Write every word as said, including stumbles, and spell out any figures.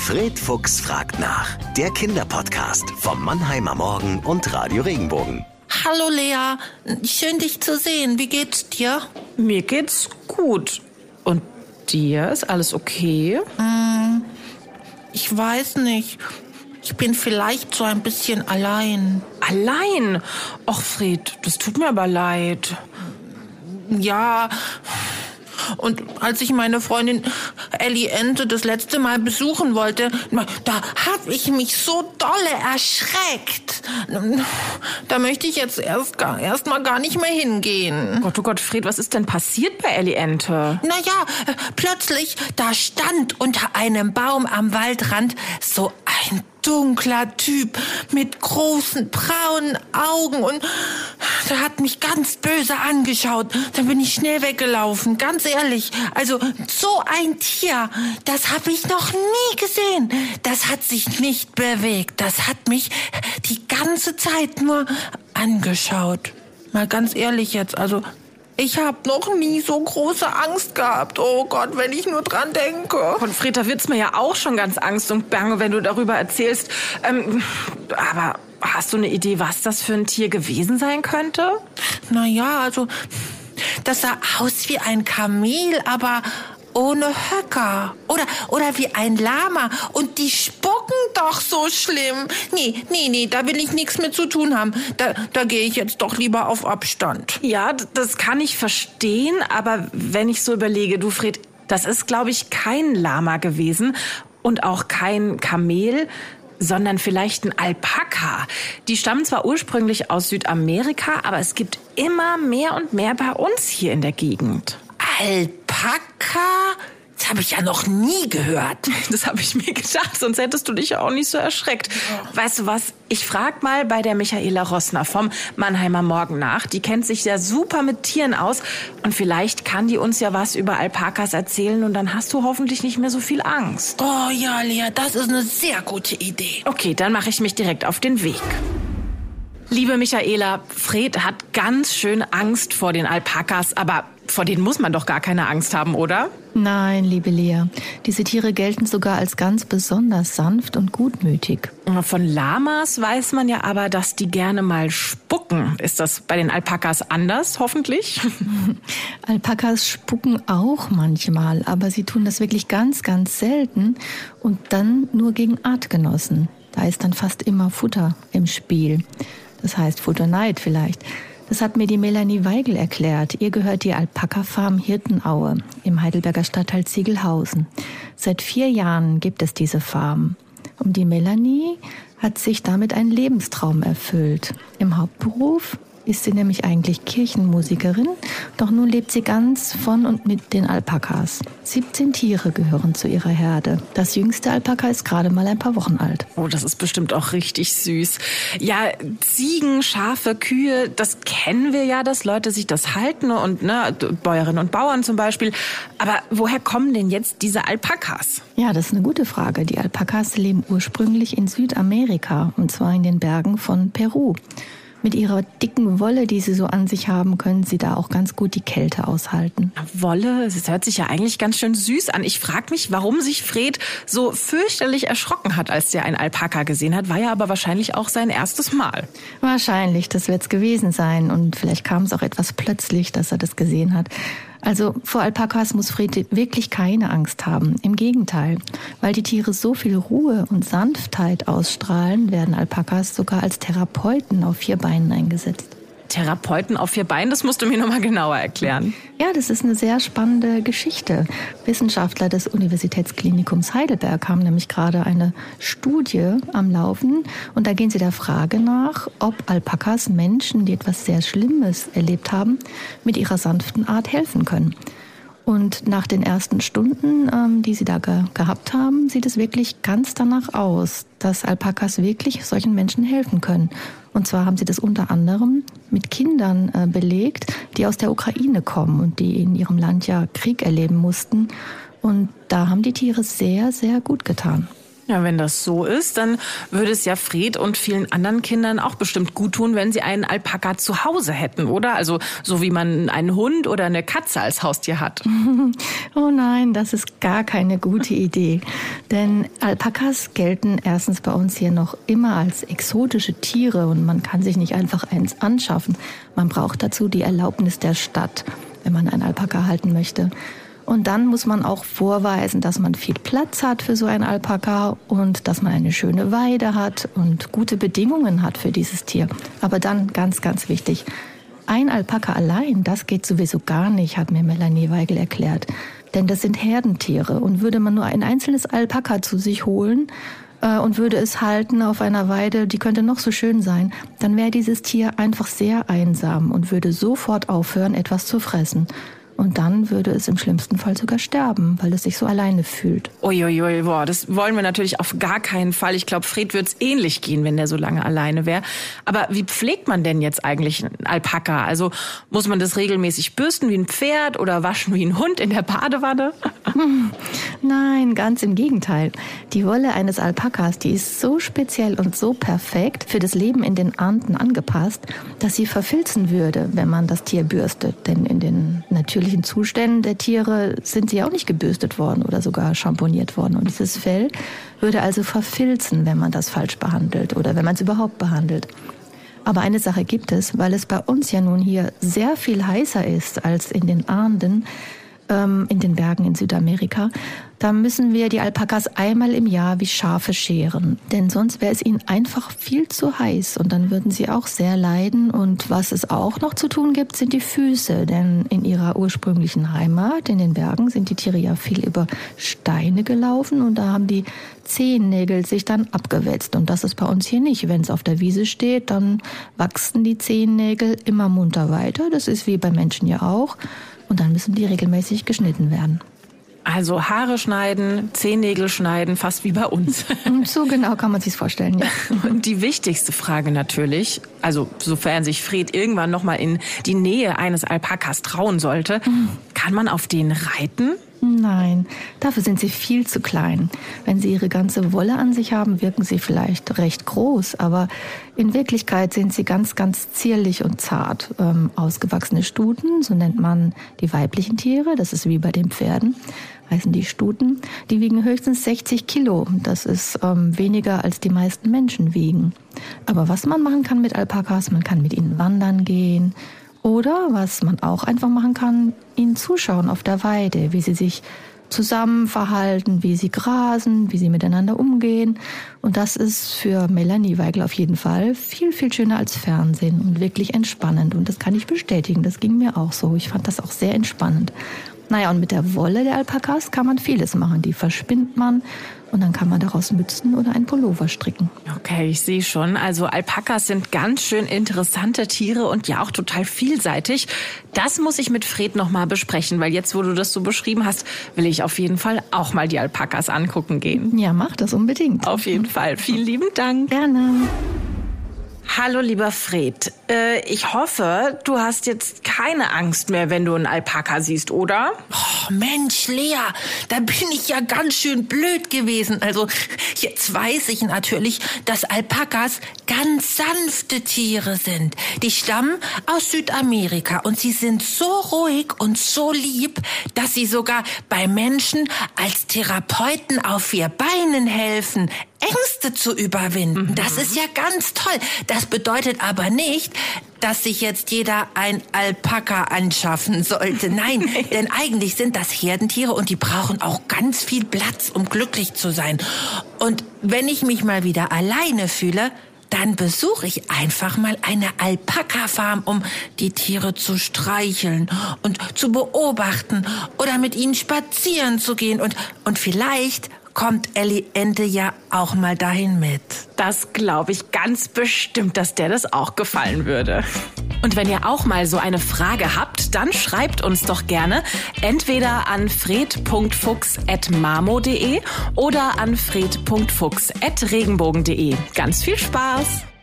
Fred Fuchs fragt nach. Der Kinderpodcast vom Mannheimer Morgen und Radio Regenbogen. Hallo Lea, schön dich zu sehen. Wie geht's dir? Mir geht's gut. Und dir? Ist alles okay? Hm, ich weiß nicht. Ich bin vielleicht so ein bisschen allein. Allein? Och Fred, das tut mir aber leid. Ja, und als ich meine Freundin Ellie Ente das letzte Mal besuchen wollte, da habe ich mich so dolle erschreckt. Da möchte ich jetzt erst, gar, erst mal gar nicht mehr hingehen. Gott, oh Gott, Fred, was ist denn passiert bei Ellie Ente? Naja, plötzlich, da stand unter einem Baum am Waldrand so ein dunkler Typ mit großen braunen Augen und der hat mich ganz böse angeschaut. Dann bin ich schnell weggelaufen, ganz ehrlich. Also so ein Tier, das habe ich noch nie gesehen. Das hat sich nicht bewegt. Das hat mich die ganze Zeit nur angeschaut. Mal ganz ehrlich jetzt, also ich habe noch nie so große Angst gehabt. Oh Gott, wenn ich nur dran denke. Von Fred, da wird's mir ja auch schon ganz Angst und Bange, wenn du darüber erzählst. Ähm, aber hast du eine Idee, was das für ein Tier gewesen sein könnte? Naja, also das sah aus wie ein Kamel, aber ohne Höcker. Oder, oder wie ein Lama. Und die spucken doch so schlimm. Nee, nee, nee, da will ich nichts mit zu tun haben. Da, da gehe ich jetzt doch lieber auf Abstand. Ja, das kann ich verstehen. Aber wenn ich so überlege, du Fred, das ist, glaube ich, kein Lama gewesen und auch kein Kamel, sondern vielleicht ein Alpaka. Die stammen zwar ursprünglich aus Südamerika, aber es gibt immer mehr und mehr bei uns hier in der Gegend. Alpaka? Das habe ich ja noch nie gehört. Das habe ich mir gedacht, sonst hättest du dich ja auch nicht so erschreckt. Ja. Weißt du was, ich frage mal bei der Michaela Rossner vom Mannheimer Morgen nach. Die kennt sich ja super mit Tieren aus und vielleicht kann die uns ja was über Alpakas erzählen und dann hast du hoffentlich nicht mehr so viel Angst. Oh ja, Lea, das ist eine sehr gute Idee. Okay, dann mache ich mich direkt auf den Weg. Liebe Michaela, Fred hat ganz schön Angst vor den Alpakas, aber vor denen muss man doch gar keine Angst haben, oder? Nein, liebe Lea. Diese Tiere gelten sogar als ganz besonders sanft und gutmütig. Von Lamas weiß man ja aber, dass die gerne mal spucken. Ist das bei den Alpakas anders, hoffentlich? Alpakas spucken auch manchmal, aber sie tun das wirklich ganz, ganz selten und dann nur gegen Artgenossen. Da ist dann fast immer Futter im Spiel. Das heißt Futterneid vielleicht. Das hat mir die Melanie Weigel erklärt. Ihr gehört die Alpaka-Farm Hirtenaue im Heidelberger Stadtteil Ziegelhausen. Seit vier Jahren gibt es diese Farm. Und die Melanie hat sich damit einen Lebenstraum erfüllt. Im Hauptberuf ist sie nämlich eigentlich Kirchenmusikerin, doch nun lebt sie ganz von und mit den Alpakas. siebzehn Tiere gehören zu ihrer Herde. Das jüngste Alpaka ist gerade mal ein paar Wochen alt. Oh, das ist bestimmt auch richtig süß. Ja, Ziegen, Schafe, Kühe, das kennen wir ja, dass Leute sich das halten und ne, Bäuerinnen und Bauern zum Beispiel. Aber woher kommen denn jetzt diese Alpakas? Ja, das ist eine gute Frage. Die Alpakas leben ursprünglich in Südamerika, und zwar in den Bergen von Peru. Mit ihrer dicken Wolle, die sie so an sich haben, können sie da auch ganz gut die Kälte aushalten. Wolle, das hört sich ja eigentlich ganz schön süß an. Ich frage mich, warum sich Fred so fürchterlich erschrocken hat, als er einen Alpaka gesehen hat. War ja aber wahrscheinlich auch sein erstes Mal. Wahrscheinlich, das wird's gewesen sein. Und vielleicht kam es auch etwas plötzlich, dass er das gesehen hat. Also vor Alpakas muss Fred wirklich keine Angst haben. Im Gegenteil, weil die Tiere so viel Ruhe und Sanftheit ausstrahlen, werden Alpakas sogar als Therapeuten auf vier Beinen eingesetzt. Therapeuten auf vier Beinen, das musst du mir nochmal genauer erklären. Ja, das ist eine sehr spannende Geschichte. Wissenschaftler des Universitätsklinikums Heidelberg haben nämlich gerade eine Studie am Laufen und da gehen sie der Frage nach, ob Alpakas Menschen, die etwas sehr Schlimmes erlebt haben, mit ihrer sanften Art helfen können. Und nach den ersten Stunden, ähm, die sie da ge- gehabt haben, sieht es wirklich ganz danach aus, dass Alpakas wirklich solchen Menschen helfen können. Und zwar haben sie das unter anderem mit Kindern äh, belegt, die aus der Ukraine kommen und die in ihrem Land ja Krieg erleben mussten. Und da haben die Tiere sehr, sehr gut getan. Ja, wenn das so ist, dann würde es ja Fred und vielen anderen Kindern auch bestimmt gut tun, wenn sie einen Alpaka zu Hause hätten, oder? Also so wie man einen Hund oder eine Katze als Haustier hat. Oh nein, das ist gar keine gute Idee. Denn Alpakas gelten erstens bei uns hier noch immer als exotische Tiere und man kann sich nicht einfach eins anschaffen. Man braucht dazu die Erlaubnis der Stadt, wenn man einen Alpaka halten möchte. Und dann muss man auch vorweisen, dass man viel Platz hat für so einen Alpaka und dass man eine schöne Weide hat und gute Bedingungen hat für dieses Tier. Aber dann ganz, ganz wichtig, ein Alpaka allein, das geht sowieso gar nicht, hat mir Melanie Weigel erklärt. Denn das sind Herdentiere und würde man nur ein einzelnes Alpaka zu sich holen äh, und würde es halten auf einer Weide, die könnte noch so schön sein, dann wäre dieses Tier einfach sehr einsam und würde sofort aufhören, etwas zu fressen. Und dann würde es im schlimmsten Fall sogar sterben, weil es sich so alleine fühlt. Uiuiui, boah, das wollen wir natürlich auf gar keinen Fall. Ich glaube, Fred würde es ähnlich gehen, wenn der so lange alleine wäre. Aber wie pflegt man denn jetzt eigentlich einen Alpaka? Also muss man das regelmäßig bürsten wie ein Pferd oder waschen wie ein Hund in der Badewanne? Hm, nein, ganz im Gegenteil. Die Wolle eines Alpakas, die ist so speziell und so perfekt für das Leben in den Anden angepasst, dass sie verfilzen würde, wenn man das Tier bürstet. Denn in den natürlichen Zuständen der Tiere sind sie auch nicht gebürstet worden oder sogar schamponiert worden. Und dieses Fell würde also verfilzen, wenn man das falsch behandelt oder wenn man es überhaupt behandelt. Aber eine Sache gibt es, weil es bei uns ja nun hier sehr viel heißer ist als in den Anden, ähm, in den Bergen in Südamerika. Da müssen wir die Alpakas einmal im Jahr wie Schafe scheren, denn sonst wäre es ihnen einfach viel zu heiß und dann würden sie auch sehr leiden. Und was es auch noch zu tun gibt, sind die Füße, denn in ihrer ursprünglichen Heimat in den Bergen sind die Tiere ja viel über Steine gelaufen und da haben die Zehennägel sich dann abgewetzt und das ist bei uns hier nicht. Wenn es auf der Wiese steht, dann wachsen die Zehennägel immer munter weiter, das ist wie bei Menschen ja auch und dann müssen die regelmäßig geschnitten werden. Also Haare schneiden, Zehennägel schneiden, fast wie bei uns. So genau kann man sich's vorstellen, ja. Und die wichtigste Frage natürlich, also sofern sich Fred irgendwann noch mal in die Nähe eines Alpakas trauen sollte, mhm. kann man auf den reiten? Nein, dafür sind sie viel zu klein. Wenn sie ihre ganze Wolle an sich haben, wirken sie vielleicht recht groß, aber in Wirklichkeit sind sie ganz, ganz zierlich und zart. Ähm, ausgewachsene Stuten, so nennt man die weiblichen Tiere, das ist wie bei den Pferden, heißen die Stuten, die wiegen höchstens sechzig Kilo. Das ist ähm, weniger als die meisten Menschen wiegen. Aber was man machen kann mit Alpakas, man kann mit ihnen wandern gehen. Oder, was man auch einfach machen kann, ihnen zuschauen auf der Weide, wie sie sich zusammen verhalten, wie sie grasen, wie sie miteinander umgehen. Und das ist für Melanie Weigel auf jeden Fall viel, viel schöner als Fernsehen und wirklich entspannend. Und das kann ich bestätigen, das ging mir auch so. Ich fand das auch sehr entspannend. Naja, und mit der Wolle der Alpakas kann man vieles machen. Die verspinnt man und dann kann man daraus Mützen oder ein Pullover stricken. Okay, ich sehe schon. Also Alpakas sind ganz schön interessante Tiere und ja auch total vielseitig. Das muss ich mit Fred noch mal besprechen, weil jetzt, wo du das so beschrieben hast, will ich auf jeden Fall auch mal die Alpakas angucken gehen. Ja, mach das unbedingt. Auf jeden Fall. Vielen lieben Dank. Gerne. Hallo, lieber Fred. Äh, ich hoffe, du hast jetzt keine Angst mehr, wenn du einen Alpaka siehst, oder? Oh, Mensch, Lea, da bin ich ja ganz schön blöd gewesen. Also, jetzt weiß ich natürlich, dass Alpakas ganz sanfte Tiere sind. Die stammen aus Südamerika und sie sind so ruhig und so lieb, dass sie sogar bei Menschen als Therapeuten auf vier Beinen helfen, Ängste zu überwinden. Mhm. Das ist ja ganz toll. Das bedeutet aber nicht, dass sich jetzt jeder ein Alpaka anschaffen sollte. Nein, denn eigentlich sind das Herdentiere und die brauchen auch ganz viel Platz, um glücklich zu sein. Und wenn ich mich mal wieder alleine fühle, dann besuche ich einfach mal eine Alpaka-Farm, um die Tiere zu streicheln und zu beobachten oder mit ihnen spazieren zu gehen. Und, und vielleicht kommt Elli Ente ja auch mal dahin mit. Das glaube ich ganz bestimmt, dass der das auch gefallen würde. Und wenn ihr auch mal so eine Frage habt, dann schreibt uns doch gerne entweder an fred punkt fuchs at mamo punkt de oder an fred punkt fuchs at regenbogen punkt de. Ganz viel Spaß!